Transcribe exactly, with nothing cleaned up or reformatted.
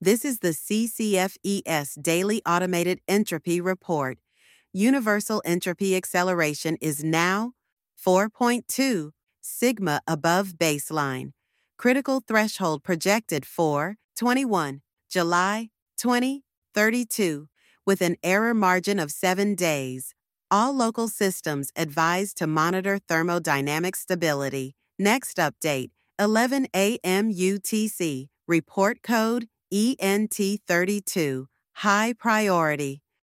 This is the C C F E S Daily Automated Entropy Report. Universal entropy acceleration is now four point two sigma above baseline. Critical threshold projected for twenty-first of July twenty thirty-two with an error margin of seven days. All local systems advised to monitor thermodynamic stability. Next update, eleven a m U T C. Report code E N T thirty-two. High priority.